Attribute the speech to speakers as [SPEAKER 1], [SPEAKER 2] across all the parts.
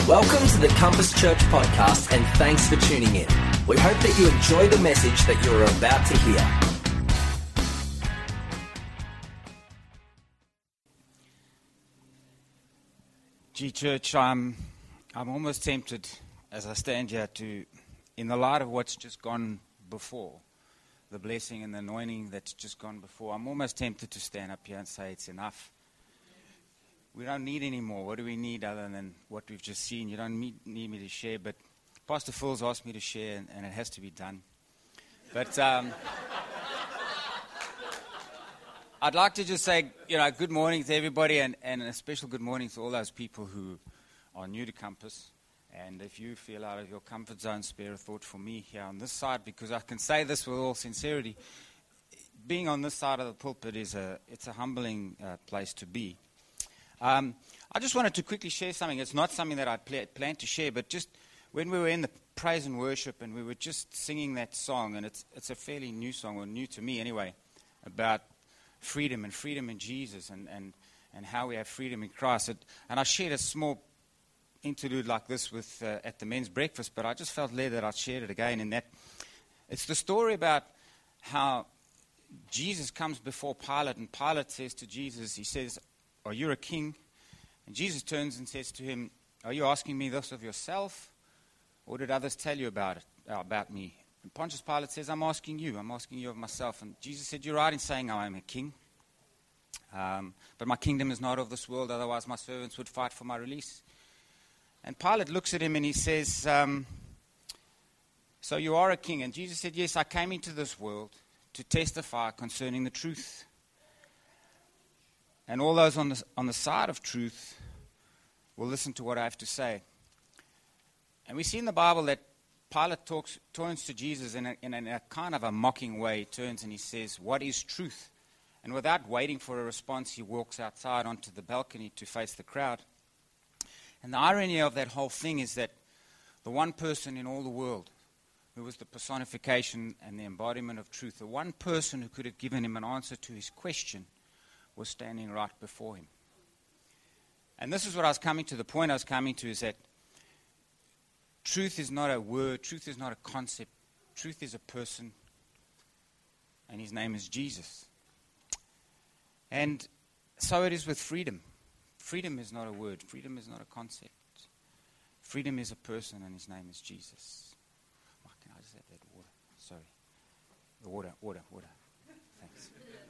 [SPEAKER 1] Welcome to the Compass Church podcast, and thanks for tuning in. We hope that you enjoy the message that you're about to hear.
[SPEAKER 2] Gee, church, I'm almost tempted as I stand here to, in the light of what's just gone before, the blessing and the anointing that's just gone before, I'm almost tempted to stand up here and say it's enough. We don't need any more. What do we need other than what we've just seen? You don't need me to share, but Pastor Phil's asked me to share, and it has to be done. But I'd like to just say, good morning to everybody, and a special good morning to all those people who are new to Compass. And if you feel out of your comfort zone, spare a thought for me here on this side, because I can say this with all sincerity. Being on this side of the pulpit it's a humbling place to be. I just wanted to quickly share something. It's not something that I planned to share, but just when we were in the praise and worship and we were just singing that song, and it's a fairly new song, or new to me anyway, about freedom and freedom in Jesus and how we have freedom in Christ. And I shared a small interlude like this with at the men's breakfast, but I just felt led that I'd share it again. In that, it's the story about how Jesus comes before Pilate, and Pilate says to Jesus, he says, "Are you a king?" And Jesus turns and says to him, "Are you asking me this of yourself, or did others tell you about me?" And Pontius Pilate says, I'm asking you of myself." And Jesus said, "You're right in saying I am a king, but my kingdom is not of this world, otherwise my servants would fight for my release." And Pilate looks at him and he says, "So you are a king?" And Jesus said, "Yes, I came into this world to testify concerning the truth. And all those on the side of truth will listen to what I have to say." And we see in the Bible that Pilate turns to Jesus in a kind of a mocking way. He turns and he says, "What is truth?" And without waiting for a response, he walks outside onto the balcony to face the crowd. And the irony of that whole thing is that the one person in all the world who was the personification and the embodiment of truth, the one person who could have given him an answer to his question, was standing right before him. And this is what the point I was coming to, is that truth is not a word, truth is not a concept, truth is a person, and his name is Jesus. And so it is with freedom. Freedom is not a word, freedom is not a concept. Freedom is a person, and his name is Jesus. Oh, can I just have that water? Sorry. The water. Thanks.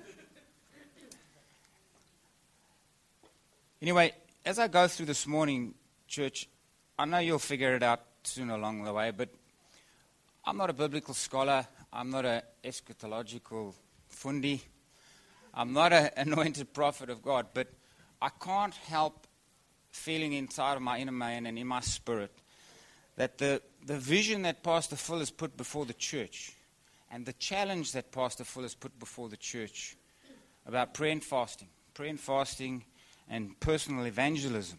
[SPEAKER 2] Anyway, as I go through this morning, church, I know you'll figure it out sooner along the way, but I'm not a biblical scholar. I'm not an eschatological fundi. I'm not an anointed prophet of God, but I can't help feeling inside of my inner man and in my spirit that the vision that Pastor Phil has put before the church and the challenge that Pastor Phil has put before the church about prayer and fasting and personal evangelism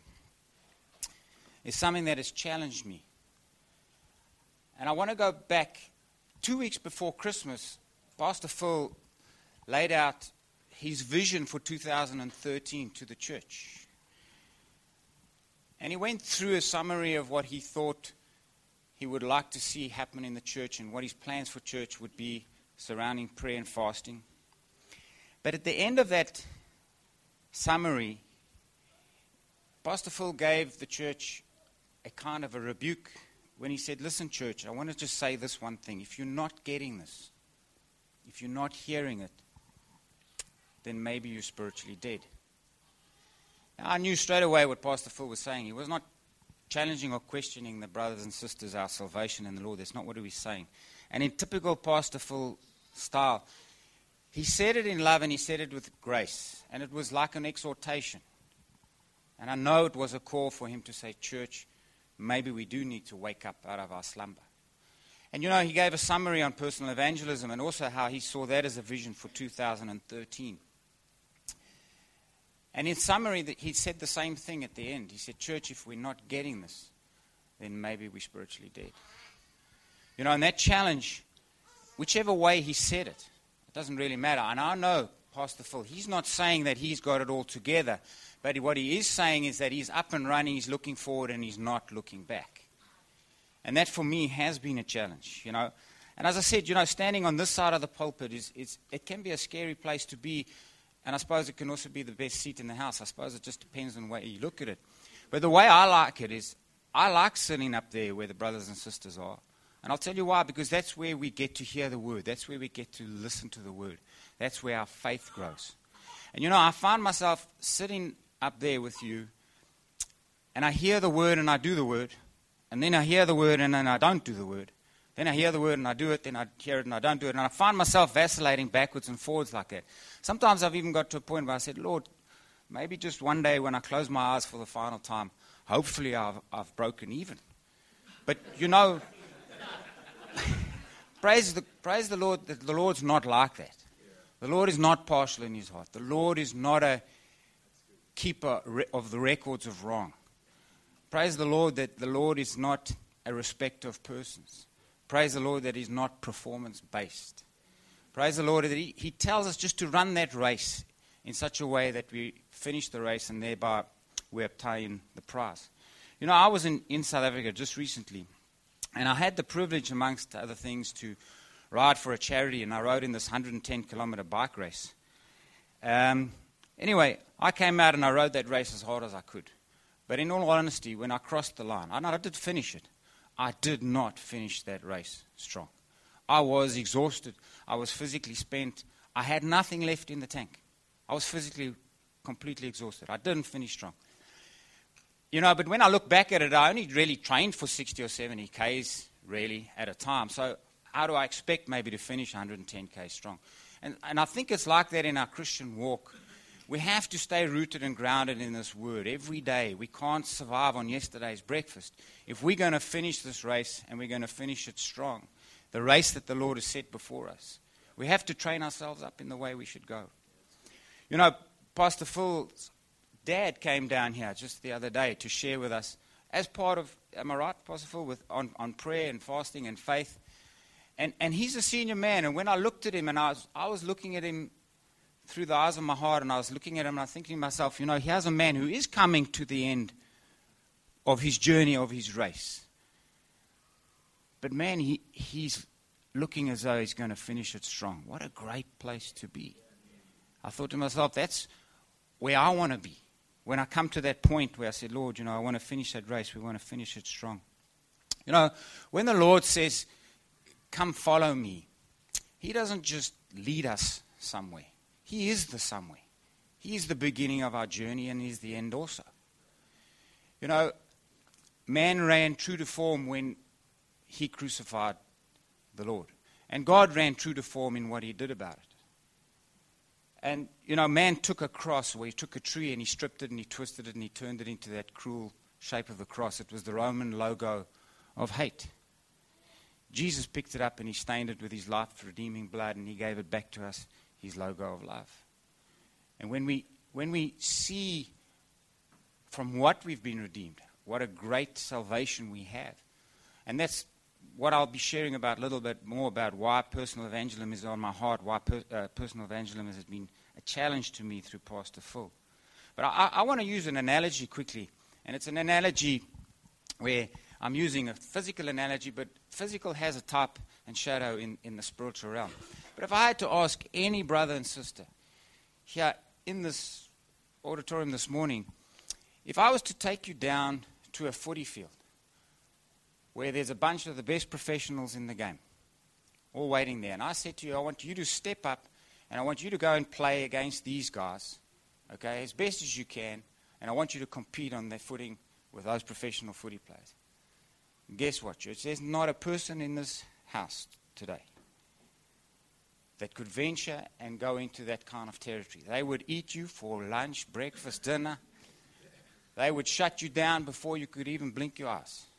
[SPEAKER 2] is something that has challenged me. And I want to go back 2 weeks before Christmas. Pastor Phil laid out his vision for 2013 to the church. And he went through a summary of what he thought he would like to see happen in the church and what his plans for church would be surrounding prayer and fasting. But at the end of that summary, Pastor Phil gave the church a kind of a rebuke when he said, "Listen, church, I want to just say this one thing. If you're not getting this, if you're not hearing it, then maybe you're spiritually dead." Now, I knew straight away what Pastor Phil was saying. He was not challenging or questioning the brothers and sisters, our salvation in the Lord. That's not what he was saying. And in typical Pastor Phil style, he said it in love and he said it with grace. And it was like an exhortation. And I know it was a call for him to say, "Church, maybe we do need to wake up out of our slumber." And he gave a summary on personal evangelism and also how he saw that as a vision for 2013. And in summary, he said the same thing at the end. He said, "Church, if we're not getting this, then maybe we're spiritually dead." And that challenge, whichever way he said it doesn't really matter. And I know Pastor Phil, he's not saying that he's got it all together, But what he is saying is that he's up and running, he's looking forward, and he's not looking back. And that for me has been a challenge, you know. And as I said, you know, standing on this side of the pulpit, it can be a scary place to be. And I suppose it can also be the best seat in the house. I suppose it just depends on the way you look at it. But the way I like it is, I like sitting up there where the brothers and sisters are. And I'll tell you why, because that's where we get to hear the word. That's where we get to listen to the word. That's where our faith grows. And you know, I find myself sitting up there with you, and I hear the word and I do the word. And then I hear the word and then I don't do the word. Then I hear the word and I do it, then I hear it and I don't do it. And I find myself vacillating backwards and forwards like that. Sometimes I've even got to a point where I said, Lord, maybe just one day when I close my eyes for the final time, hopefully I've broken even. But, you know, praise the Lord that the Lord's not like that. The Lord is not partial in his heart. The Lord is not a keeper of the records of wrong. Praise the Lord that the Lord is not a respecter of persons. Praise the Lord that he's not performance-based. Praise the Lord that he tells us just to run that race in such a way that we finish the race and thereby we obtain the prize. You know, I was in South Africa just recently, and I had the privilege, amongst other things, to ride for a charity, and I rode in this 110-kilometer bike race. Anyway, I came out and I rode that race as hard as I could. But in all honesty, when I crossed the line, I did finish it. I did not finish that race strong. I was exhausted. I was physically spent. I had nothing left in the tank. I was physically completely exhausted. I didn't finish strong. You know, but when I look back at it, I only really trained for 60 or 70 Ks, really, at a time. So how do I expect maybe to finish 110 Ks strong? And I think it's like that in our Christian walk. We have to stay rooted and grounded in this word every day. We can't survive on yesterday's breakfast. If we're going to finish this race and we're going to finish it strong, the race that the Lord has set before us, we have to train ourselves up in the way we should go. You know, Pastor Phil's dad came down here just the other day to share with us as part of, am I right, Pastor Phil, on prayer and fasting and faith. And he's a senior man. And when I looked at him, and I was looking at him through the eyes of my heart, and I was looking at him and I was thinking to myself, you know, here's a man who is coming to the end of his journey, of his race. But man, he's looking as though he's going to finish it strong. What a great place to be. I thought to myself, that's where I want to be. When I come to that point where I said, Lord, you know, I want to finish that race. We want to finish it strong. You know, when the Lord says, come follow me, he doesn't just lead us somewhere. He is the somewhere. He is the beginning of our journey, and he's the end also. You know, man ran true to form when he crucified the Lord. And God ran true to form in what he did about it. And, you know, man took a cross, where he took a tree and he stripped it and he twisted it and he turned it into that cruel shape of the cross. It was the Roman logo of hate. Jesus picked it up and he stained it with his life-redeeming blood, and he gave it back to us, his logo of love. And when we see from what we've been redeemed, what a great salvation we have. And that's what I'll be sharing about a little bit more about why personal evangelism is on my heart, why personal evangelism has been a challenge to me through Pastor Phil. But I want to use an analogy quickly, and it's an analogy where I'm using a physical analogy, but physical has a type and shadow in the spiritual realm. But if I had to ask any brother and sister here in this auditorium this morning, if I was to take you down to a footy field where there's a bunch of the best professionals in the game, all waiting there, and I said to you, I want you to step up and I want you to go and play against these guys, okay, as best as you can, and I want you to compete on their footing with those professional footy players. And guess what, church? There's not a person in this house today that could venture and go into that kind of territory. They would eat you for lunch, breakfast, dinner. They would shut you down before you could even blink your eyes.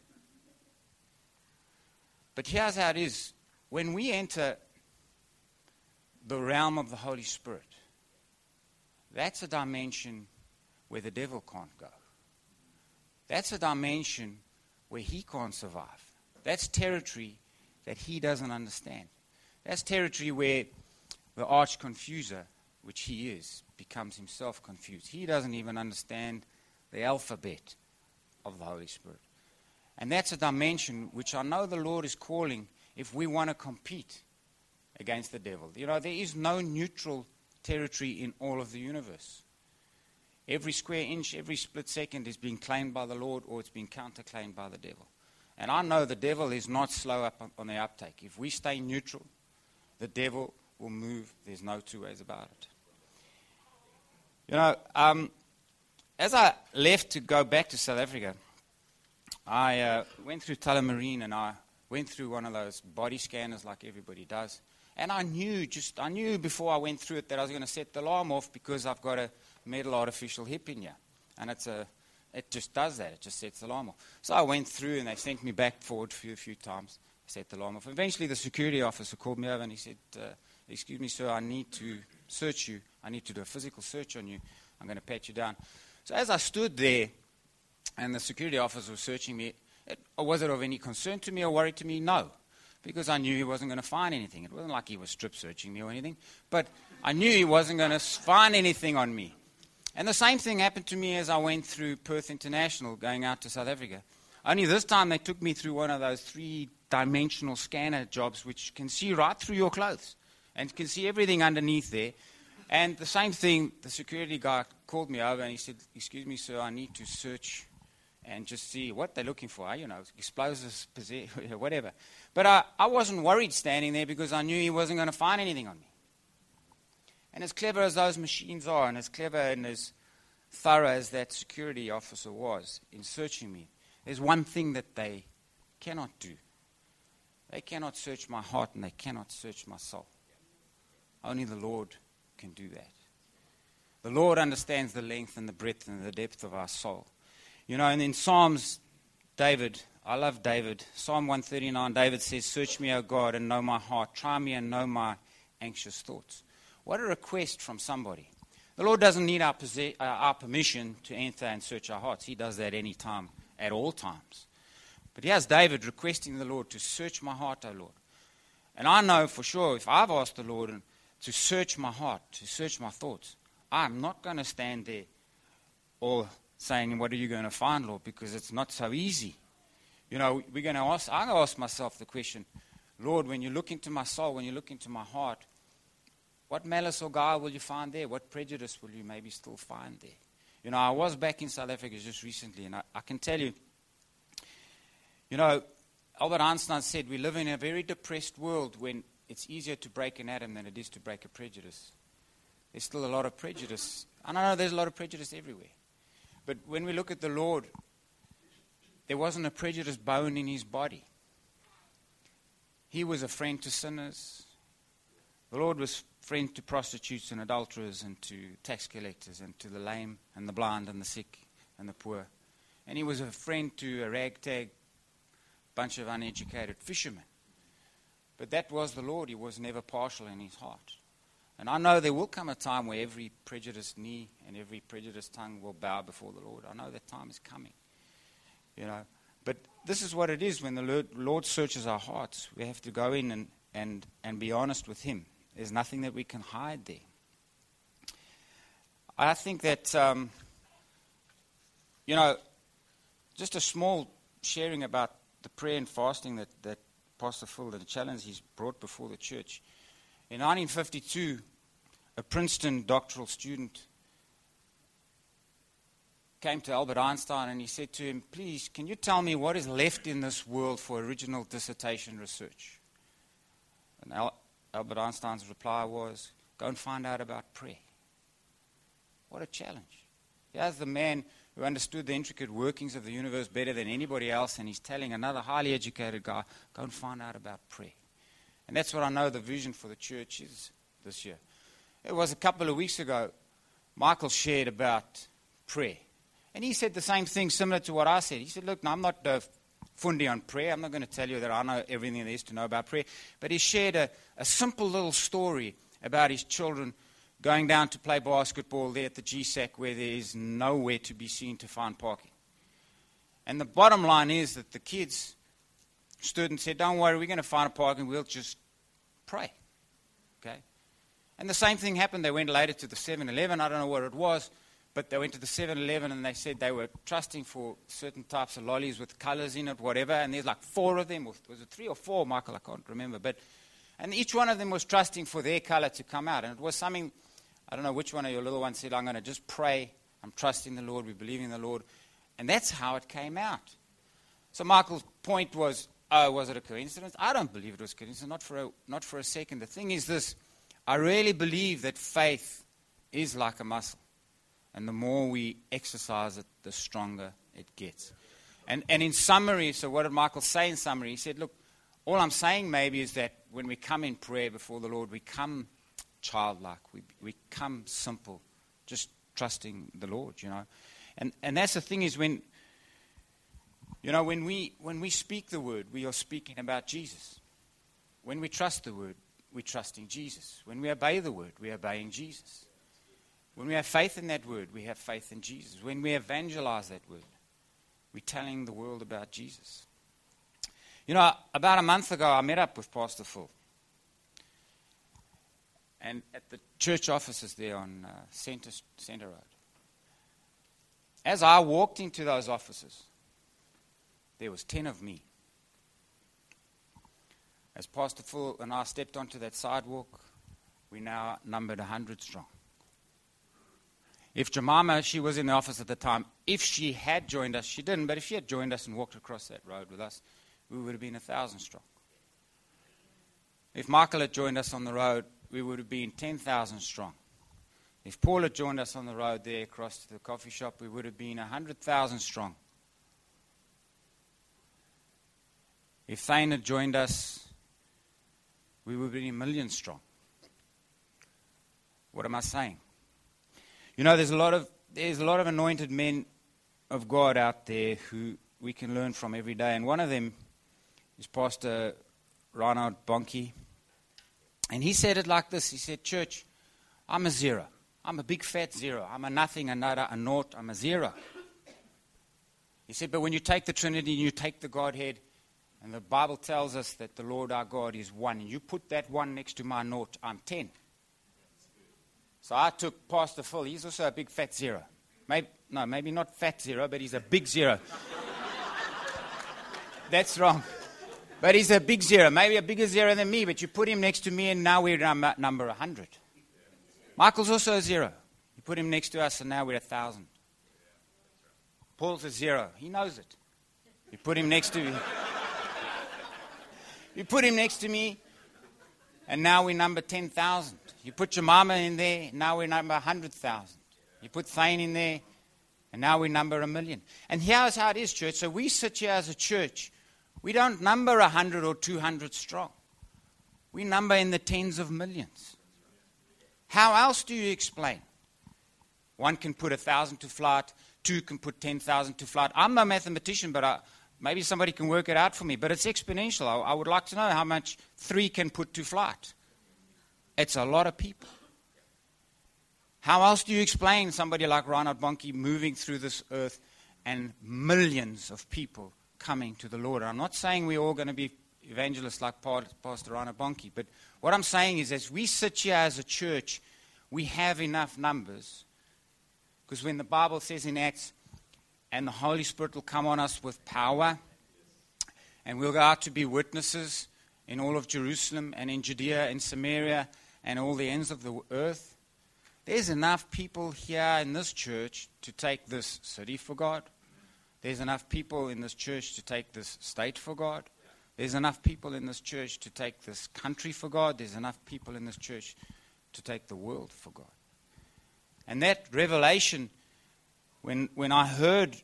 [SPEAKER 2] But here's how it is. When we enter the realm of the Holy Spirit, that's a dimension where the devil can't go. That's a dimension where he can't survive. That's territory that he doesn't understand. That's territory where the arch confuser which he is, becomes himself confused. He doesn't even understand the alphabet of the Holy Spirit. And that's a dimension which I know the Lord is calling if we want to compete against the devil. You know, there is no neutral territory in all of the universe. Every square inch, every split second is being claimed by the Lord, or it's being counterclaimed by the devil. And I know the devil is not slow up on the uptake. If we stay neutral, the devil will move. There's no two ways about it. You know, as I left to go back to South Africa, I went through Tullamarine, and I went through one of those body scanners like everybody does. And I knew before I went through it that I was going to set the alarm off because I've got a metal artificial hip in here. And it just does that. It just sets the alarm off. So I went through, and they sent me back forward a few times. I set the alarm off. Eventually, the security officer called me over, and he said, excuse me, sir, I need to search you. I need to do a physical search on you. I'm going to pat you down. So as I stood there, and the security officer was searching me, was it of any concern to me or worry to me? No, because I knew he wasn't going to find anything. It wasn't like he was strip searching me or anything, but I knew he wasn't going to find anything on me. And the same thing happened to me as I went through Perth International going out to South Africa. Only this time they took me through one of those three-dimensional scanner jobs which can see right through your clothes and can see everything underneath there. And the same thing, the security guy called me over and he said, excuse me, sir, I need to search and just see what they're looking for, you know, explosives, whatever. But I wasn't worried standing there because I knew he wasn't going to find anything on me. And as clever as those machines are, and as clever and as thorough as that security officer was in searching me, there's one thing that they cannot do. They cannot search my heart, and they cannot search my soul. Only the Lord can do that. The Lord understands the length and the breadth and the depth of our soul. You know, and in Psalms, David, I love David. Psalm 139, David says, search me, O God, and know my heart. Try me and know my anxious thoughts. What a request from somebody. The Lord doesn't need our permission to enter and search our hearts. He does that any time, at all times. But here's David requesting the Lord to search my heart, O Lord. And I know for sure if I've asked the Lord to search my heart, to search my thoughts, I'm not going to stand there or saying, what are you going to find, Lord? Because it's not so easy. You know, I'm going to ask myself the question, Lord, when you look into my soul, when you look into my heart, what malice or guile will you find there? What prejudice will you maybe still find there? You know, I was back in South Africa just recently, and I can tell you, you know, Albert Einstein said we live in a very depressed world when it's easier to break an atom than it is to break a prejudice. There's still a lot of prejudice. I know there's a lot of prejudice everywhere. But when we look at the Lord, there wasn't a prejudiced bone in his body. He was a friend to sinners. The Lord was friend to prostitutes and adulterers and to tax collectors and to the lame and the blind and the sick and the poor. And he was a friend to a ragtag bunch of uneducated fishermen. But that was the Lord. He was never partial in his heart. And I know there will come a time where every prejudiced knee and every prejudiced tongue will bow before the Lord. I know that time is coming. You know, but this is what it is when the Lord searches our hearts. We have to go in and be honest with him. There's nothing that we can hide there. I think that, you know, just a small sharing about the prayer and fasting that Pastor Phil, the challenge he's brought before the church. In 1952, a Princeton doctoral student came to Albert Einstein and he said to him, please, can you tell me what is left in this world for original dissertation research? And Albert Einstein's reply was, go and find out about prayer. What a challenge. Here's the man who understood the intricate workings of the universe better than anybody else, and he's telling another highly educated guy, go and find out about prayer. And that's what I know the vision for the church is this year. It was a couple of weeks ago, Michael shared about prayer. And he said the same thing similar to what I said. He said, look, no, I'm not fundi on prayer. I'm not going to tell you that I know everything there is to know about prayer. But he shared a simple little story about his children going down to play basketball there at the GSAC where there is nowhere to be seen to find parking. And the bottom line is that the kids stood and said, don't worry, we're going to find a parking, we'll just pray. Okay? And the same thing happened. They went later to the 7-Eleven. I don't know what it was, but they went to the 7-Eleven and they said they were trusting for certain types of lollies with colors in it, whatever. And there's like 4 of them. Was it 3 or 4, Michael? I can't remember. And each one of them was trusting for their color to come out. And it was something, I don't know which one of your little ones said, I'm going to just pray. I'm trusting the Lord. We believe in the Lord. And that's how it came out. So Michael's point was, was it a coincidence? I don't believe it was a coincidence, not for a second. The thing is this, I really believe that faith is like a muscle. And the more we exercise it, the stronger it gets. And in summary, so what did Michael say in summary? He said, look, all I'm saying maybe is that when we come in prayer before the Lord, we come childlike. We come simple, just trusting the Lord, you know. And that's the thing is when we speak the word, we are speaking about Jesus. When we trust the word, we're trusting Jesus. When we obey the word, we're obeying Jesus. When we have faith in that word, we have faith in Jesus. When we evangelize that word, we're telling the world about Jesus. You know, about a month ago, I met up with Pastor Phil. And at the church offices there on Center Road. As I walked into those offices, there was 10 of me. As Pastor Phil and I stepped onto that sidewalk, we now numbered 100 strong. If Jemima, she was in the office at the time, if she had joined us, she didn't, but if she had joined us and walked across that road with us, we would have been 1,000 strong. If Michael had joined us on the road, we would have been 10,000 strong. If Paul had joined us on the road there across to the coffee shop, we would have been 100,000 strong. If Thane had joined us, we would have been 1 million strong. What am I saying? You know, there's a lot of anointed men of God out there who we can learn from every day. And one of them is Pastor Reinhard Bonnke. And he said it like this. He said, church, I'm a zero. I'm a big fat zero. I'm a nothing, a nada, a naught. I'm a zero. He said, but when you take the Trinity and you take the Godhead, and the Bible tells us that the Lord our God is one, and you put that one next to my naught, I'm 10. So I took Pastor Phil. He's also a big fat zero. Maybe not fat zero, but he's a big zero. That's wrong. But he's a big zero, maybe a bigger zero than me, but you put him next to me and now we're number 100. Michael's also a zero. You put him next to us and now we're 1,000. Paul's a zero. He knows it. You put him next to me. You put him next to me and now we're number 10,000. You put Jemima in there, now we're number 100,000. You put Thane in there, and now we number 1 million. And here's how it is, church. So we sit here as a church. We don't number 100 or 200 strong. We number in the tens of millions. How else do you explain? One can put 1,000 to flight. 2 can put 10,000 to flight. I'm no mathematician, but maybe somebody can work it out for me. But it's exponential. I would like to know how much 3 can put to flight. It's a lot of people. How else do you explain somebody like Reinhard Bonnke moving through this earth and millions of people coming to the Lord? And I'm not saying we're all going to be evangelists like Pastor Reinhard Bonnke, but what I'm saying is as we sit here as a church, we have enough numbers. Because when the Bible says in Acts, and the Holy Spirit will come on us with power, and we'll go out to be witnesses in all of Jerusalem and in Judea and Samaria and all the ends of the earth. There's enough people here in this church to take this city for God. There's enough people in this church to take this state for God. There's enough people in this church to take this country for God. There's enough people in this church to take the world for God. And that revelation, when I heard,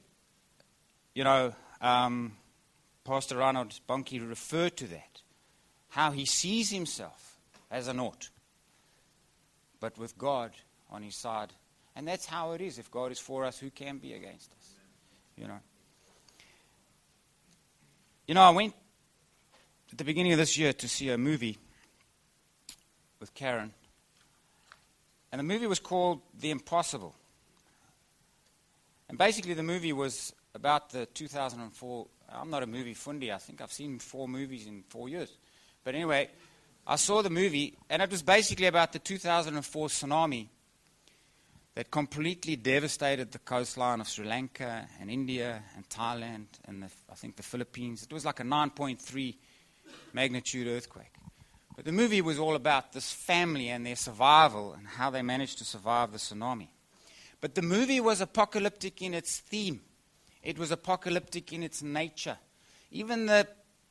[SPEAKER 2] Pastor Reinhard Bonnke refer to that, how he sees himself as a naught, but with God on his side. And that's how it is. If God is for us, who can be against us? I went at the beginning of this year to see a movie with Karen. And the movie was called The Impossible. And basically the movie was about the 2004, I'm not a movie fundi, I think I've seen 4 movies in 4 years. But anyway, I saw the movie, and it was basically about the 2004 tsunami that completely devastated the coastline of Sri Lanka and India and Thailand and I think the Philippines. It was like a 9.3 magnitude earthquake. But the movie was all about this family and their survival and how they managed to survive the tsunami. But the movie was apocalyptic in its theme. It was apocalyptic in its nature. Even the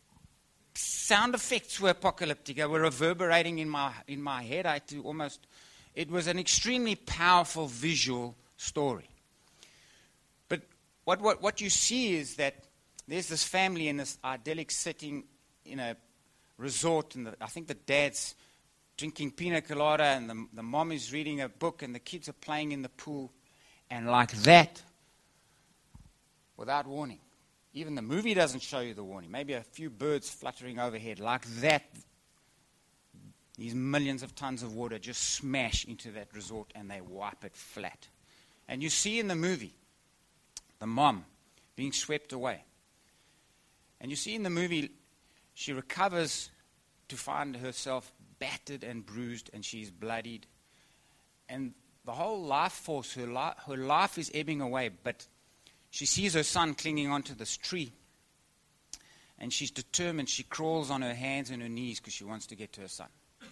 [SPEAKER 2] sound effects were apocalyptic. They were reverberating in my head. I had to almost... It was an extremely powerful visual story. But what you see is that there's this family in this idyllic setting in a resort, and I think the dad's drinking pina colada, and the mom is reading a book, and the kids are playing in the pool. And like that, without warning, even the movie doesn't show you the warning. Maybe a few birds fluttering overhead. Like that, these millions of tons of water just smash into that resort and they wipe it flat. And you see in the movie the mom being swept away. And you see in the movie she recovers to find herself battered and bruised, and she's bloodied. And the whole life force, her life is ebbing away, but she sees her son clinging onto this tree. And she's determined. She crawls on her hands and her knees because she wants to get to her son.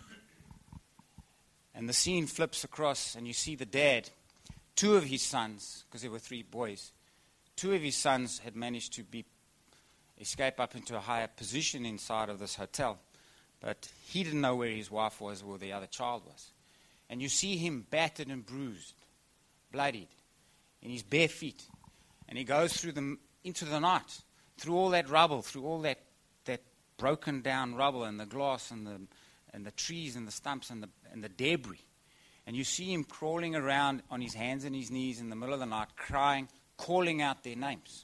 [SPEAKER 2] And the scene flips across, and you see the dad. Two of his sons, because there were 3 boys, 2 of his sons had managed to escape up into a higher position inside of this hotel. But he didn't know where his wife was or the other child was. And you see him battered and bruised, bloodied, in his bare feet. And he goes into the night, through all that rubble, through all that broken down rubble and the glass and the trees and the stumps and the debris. And you see him crawling around on his hands and his knees in the middle of the night, crying, calling out their names.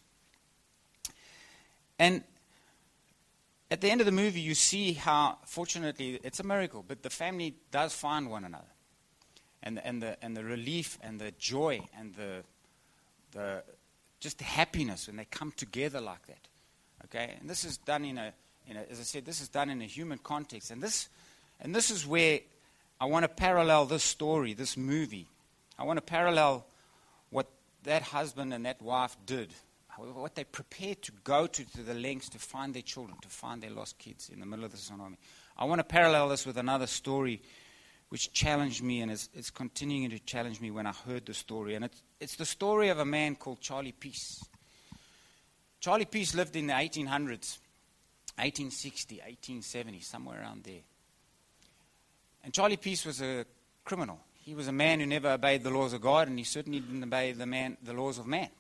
[SPEAKER 2] And at the end of the movie, you see how, fortunately, it's a miracle, but the family does find one another. And the relief and the joy and the just the happiness when they come together like that. Okay? And this is done as I said, this is done in a human context. And this is where I want to parallel this story, this movie. I want to parallel what that husband and that wife did, what they prepared to go to the lengths to find their children, to find their lost kids in the middle of the tsunami. I want to parallel this with another story which challenged me, and it's continuing to challenge me when I heard the story. And it's the story of a man called Charlie Peace. Charlie Peace lived in the 1800s, 1860, 1870, somewhere around there. And Charlie Peace was a criminal. He was a man who never obeyed the laws of God, and he certainly didn't obey the laws of man.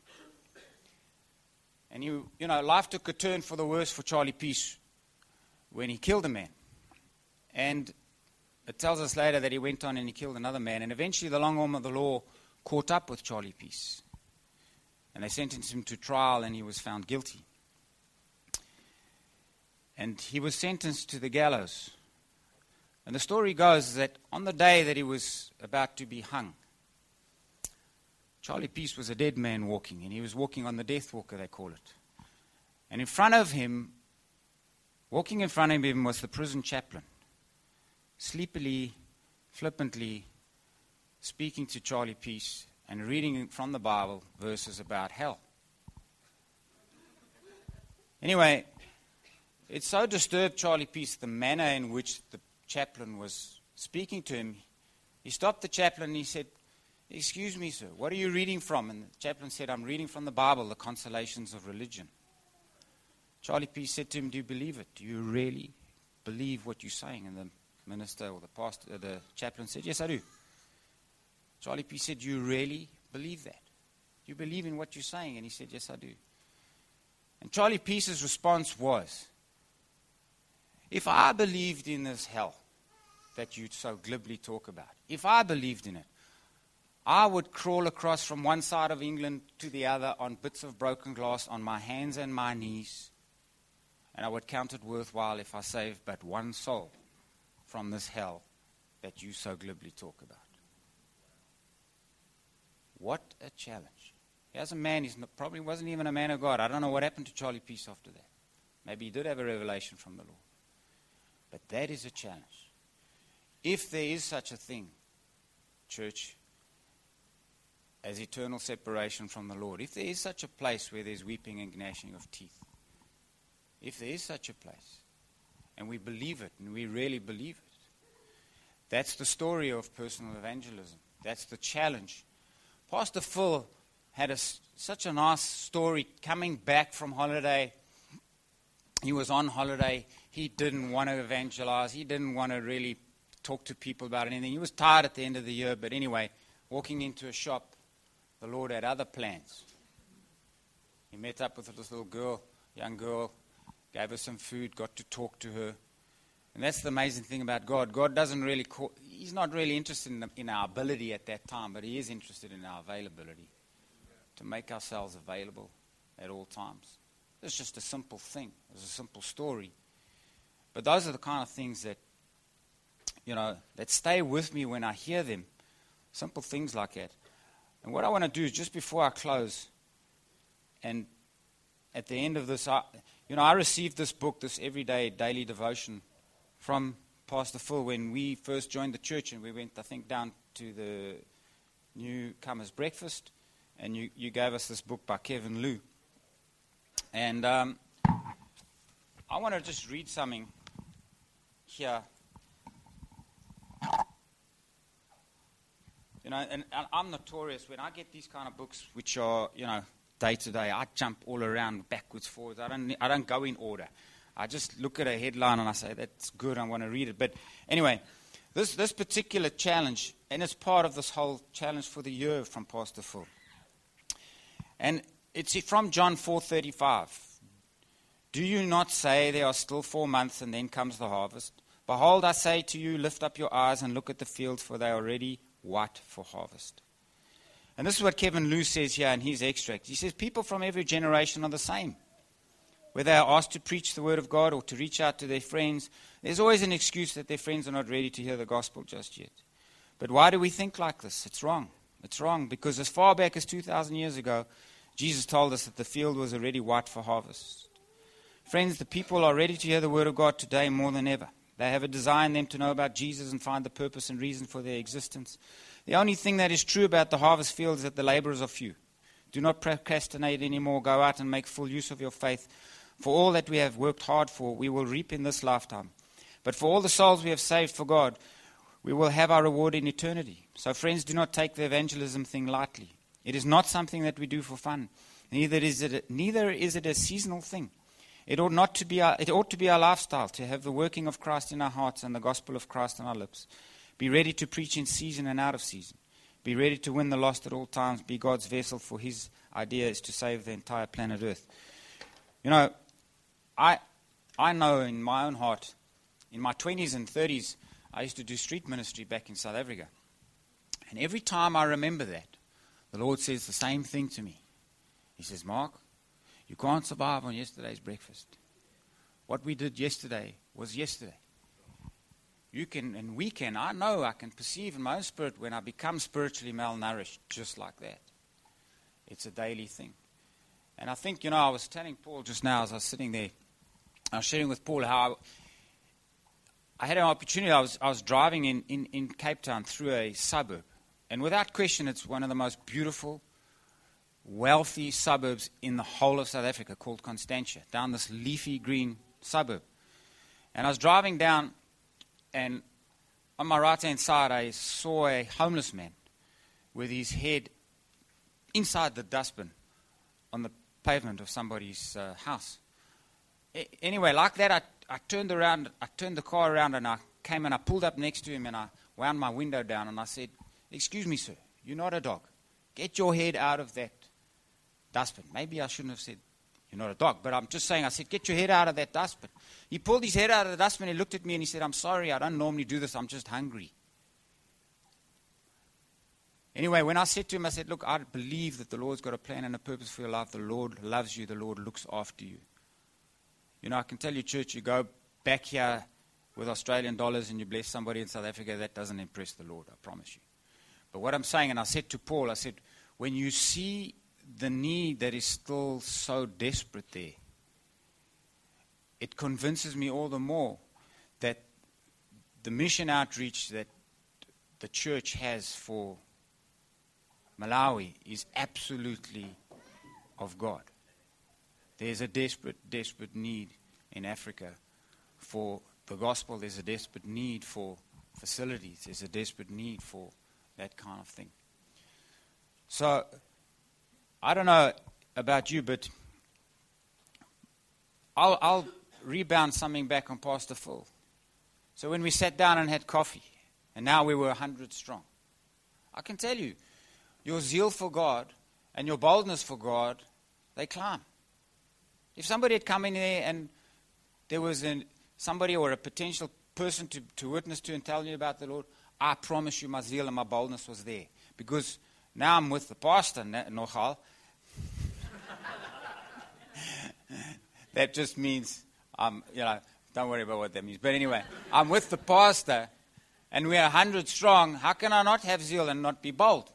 [SPEAKER 2] And life took a turn for the worse for Charlie Peace when he killed a man. And it tells us later that he went on and he killed another man. And eventually the long arm of the law caught up with Charlie Peace. And they sentenced him to trial, and he was found guilty. And he was sentenced to the gallows. And the story goes that on the day that he was about to be hung, Charlie Peace was a dead man walking, and he was walking on the death walker, they call it. And in front of him, walking in front of him was the prison chaplain, sleepily, flippantly speaking to Charlie Peace and reading from the Bible verses about hell. Anyway, it so disturbed Charlie Peace, the manner in which the chaplain was speaking to him. He stopped the chaplain and he said, "Excuse me, sir, what are you reading from?" And the chaplain said, "I'm reading from the Bible, the consolations of religion." Charlie Peace said to him, "Do you believe it? Do you really believe what you're saying?" And the minister or the pastor, the chaplain said, "Yes, I do." Charlie Peace said, "Do you really believe that? Do you believe in what you're saying?" And he said, "Yes, I do." And Charlie Peace's response was, "If I believed in this hell that you so glibly talk about, if I believed in it, I would crawl across from one side of England to the other on bits of broken glass on my hands and my knees, and I would count it worthwhile if I saved but one soul from this hell that you so glibly talk about." What a challenge. Here's a man, probably wasn't even a man of God. I don't know what happened to Charlie Peace after that. Maybe he did have a revelation from the Lord. But that is a challenge. If there is such a thing, church, as eternal separation from the Lord, if there is such a place where there's weeping and gnashing of teeth, if there is such a place, and we believe it, and we really believe it, that's the story of personal evangelism. That's the challenge. Pastor Phil had such a nice story coming back from holiday. He was on holiday. He didn't want to evangelize. He didn't want to really talk to people about anything. He was tired at the end of the year. But anyway, walking into a shop, the Lord had other plans. He met up with this little girl, young girl, gave her some food, got to talk to her. And that's the amazing thing about God. God doesn't really He's not really interested in our ability at that time, but He is interested in our availability, to make ourselves available at all times. It's just a simple thing. It's a simple story. But those are the kind of things that, that stay with me when I hear them. Simple things like that. And what I want to do is, just before I close, and at the end of this, I received this book, this everyday daily devotion, from Pastor Phil when we first joined the church, and we went, I think, down to the newcomers' breakfast, and you gave us this book by Kevin Liu. And I want to just read something here. And I'm notorious when I get these kind of books, which are, day to day, I jump all around, backwards, forwards. I don't go in order. I just look at a headline and I say, that's good, I want to read it. But anyway, this particular challenge, and it's part of this whole challenge for the year from Pastor Phil. And it's from John 4:35. Do you not say there are still 4 months and then comes the harvest? Behold, I say to you, lift up your eyes and look at the fields, for they are already white for harvest. And this is what Kevin Liu says here in his extract. He says, people from every generation are the same. Whether they are asked to preach the word of God or to reach out to their friends, there's always an excuse that their friends are not ready to hear the gospel just yet. But why do we think like this? It's wrong. It's wrong because as far back as 2,000 years ago, Jesus told us that the field was already white for harvest. Friends, the people are ready to hear the word of God today more than ever. They have a desire in them to know about Jesus and find the purpose and reason for their existence. The only thing that is true about the harvest field is that the laborers are few. Do not procrastinate anymore. Go out and make full use of your faith. For all that we have worked hard for, we will reap in this lifetime. But for all the souls we have saved for God, we will have our reward in eternity. So friends, do not take the evangelism thing lightly. It is not something that we do for fun. Neither is it a seasonal thing. It ought to be our lifestyle, to have the working of Christ in our hearts and the gospel of Christ on our lips. Be ready to preach in season and out of season. Be ready to win the lost at all times. Be God's vessel, for His idea is to save the entire planet Earth. I know in my own heart, in my 20s and 30s, I used to do street ministry back in South Africa. And every time I remember that, the Lord says the same thing to me. He says, Mark, you can't survive on yesterday's breakfast. What we did yesterday was yesterday. You can, and we can, I know I can perceive in my own spirit when I become spiritually malnourished, just like that. It's a daily thing. And I think, I was telling Paul just now as I was sitting there, I was sharing with Paul how I had an opportunity. I was driving in Cape Town through a suburb. And without question, it's one of the most beautiful, wealthy suburbs in the whole of South Africa, called Constantia, down this leafy green suburb. And I was driving down, and on my right-hand side, I saw a homeless man with his head inside the dustbin on the pavement of somebody's house. Anyway, like that, I turned the car around, and I came and I pulled up next to him, and I wound my window down, and I said, "Excuse me, sir, you're not a dog. Get your head out of that dustbin." Maybe I shouldn't have said, "You're not a dog," but I'm just saying, I said, "Get your head out of that dustbin." He pulled his head out of the dustbin, he looked at me, and he said, "I'm sorry, I don't normally do this, I'm just hungry." Anyway, when I said to him, I said, "Look, I believe that the Lord's got a plan and a purpose for your life. The Lord loves you. The Lord looks after you." I can tell you, church, you go back here with Australian dollars and you bless somebody in South Africa, that doesn't impress the Lord, I promise you. But what I'm saying, and I said to Paul, I said, when you see the need that is still so desperate there, it convinces me all the more that the mission outreach that the church has for Malawi is absolutely of God. There's a desperate, desperate need in Africa for the gospel. There's a desperate need for facilities. There's a desperate need for that kind of thing. So, I don't know about you, but I'll rebound something back on Pastor Phil. So when we sat down and had coffee, and now we were 100 strong, I can tell you, your zeal for God and your boldness for God, they climb. If somebody had come in there and there was somebody or a potential person to witness to and tell you about the Lord, I promise you my zeal and my boldness was there. Because now I'm with the pastor, nogal. That just means, don't worry about what that means. But anyway, I'm with the pastor, and we're 100 strong. How can I not have zeal and not be bold?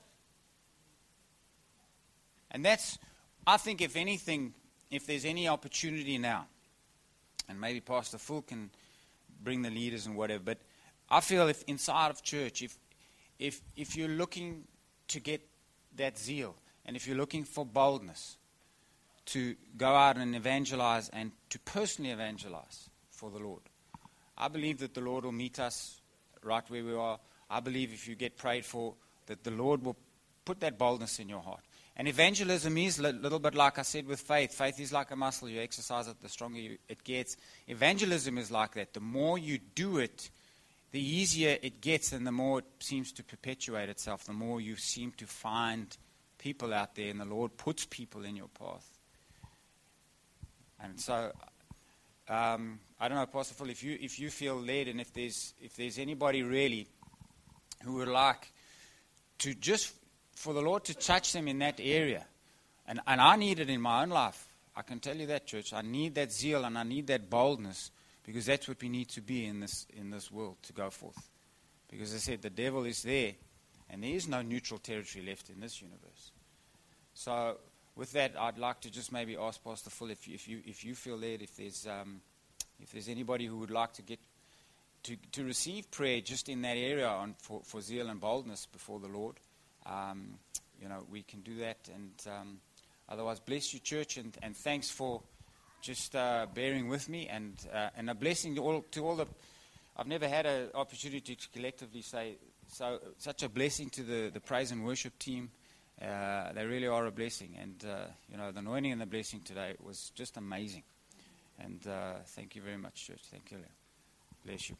[SPEAKER 2] And that's, I think, if anything, if there's any opportunity now, and maybe Pastor Phil can bring the leaders and whatever, but I feel if inside of church, if you're looking to get that zeal, and if you're looking for boldness to go out and evangelize and to personally evangelize for the Lord, I believe that the Lord will meet us right where we are. I believe if you get prayed for, that the Lord will put that boldness in your heart. And evangelism is a little bit like I said with faith. Faith is like a muscle. You exercise it, the stronger it gets. Evangelism is like that. The more you do it, the easier it gets, and the more it seems to perpetuate itself, the more you seem to find people out there, and the Lord puts people in your path. And so, I don't know, Pastor Phil, if you feel led, and if there's anybody really who would like to just for the Lord to touch them in that area, and I need it in my own life. I can tell you that, church. I need that zeal and I need that boldness, because that's what we need to be in this world to go forth. Because as I said, the devil is there, and there is no neutral territory left in this universe. So with that, I'd like to just maybe ask Pastor Phil if you feel led, if there's anybody who would like to get to receive prayer just in that area for zeal and boldness before the Lord. We can do that. And otherwise, bless you, church, and thanks for just bearing with me, and a blessing to all the. I've never had an opportunity to collectively say such a blessing to the praise and worship team. They really are a blessing, and the anointing and the blessing today was just amazing. And thank you very much, church. Thank you. Bless you.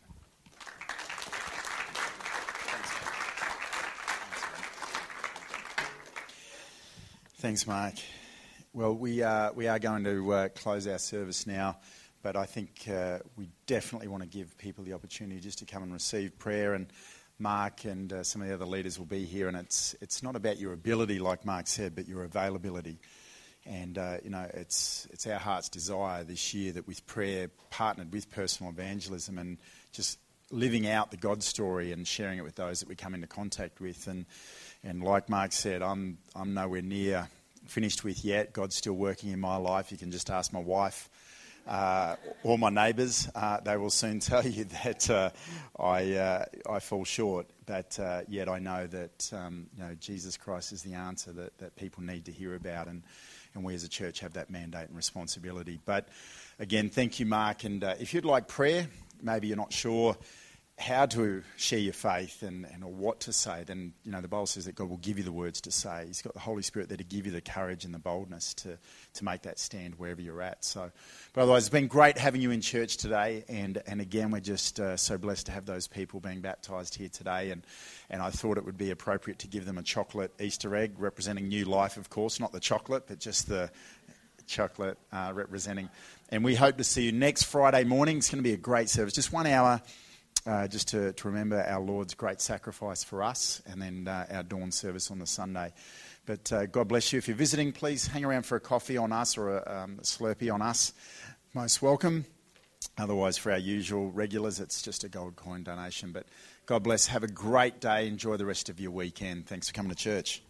[SPEAKER 3] Thanks, Mark. Well, we are going to close our service now, but I think we definitely want to give people the opportunity just to come and receive prayer. And Mark and some of the other leaders will be here, and it's not about your ability, like Mark said, but your availability. And it's our heart's desire this year that with prayer, partnered with personal evangelism, and just living out the God story and sharing it with those that we come into contact with. And like Mark said, I'm nowhere near finished with yet. God's still working in my life. You can just ask my wife or my neighbours. They will soon tell you that I fall short. But yet I know that Jesus Christ is the answer that people need to hear about, and we as a church have that mandate and responsibility. But again, thank you, Mark. And if you'd like prayer, maybe you're not sure how to share your faith and or what to say, then the Bible says that God will give you the words to say. He's got the Holy Spirit there to give you the courage and the boldness to make that stand wherever you're at. So, but otherwise, it's been great having you in church today, and again, we're just so blessed to have those people being baptised here today, and I thought it would be appropriate to give them a chocolate Easter egg representing new life, of course, not the chocolate, but just the chocolate representing. And we hope to see you next Friday morning. It's going to be a great service, just 1 hour. Just to remember our Lord's great sacrifice for us, and then our dawn service on the Sunday. But God bless you. If you're visiting, please hang around for a coffee on us or a Slurpee on us. Most welcome. Otherwise, for our usual regulars, it's just a gold coin donation. But God bless. Have a great day. Enjoy the rest of your weekend. Thanks for coming to church.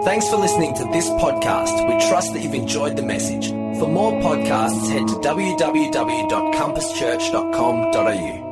[SPEAKER 1] Thanks for listening to this podcast. We trust that you've enjoyed the message. For more podcasts, head to www.compasschurch.com.au.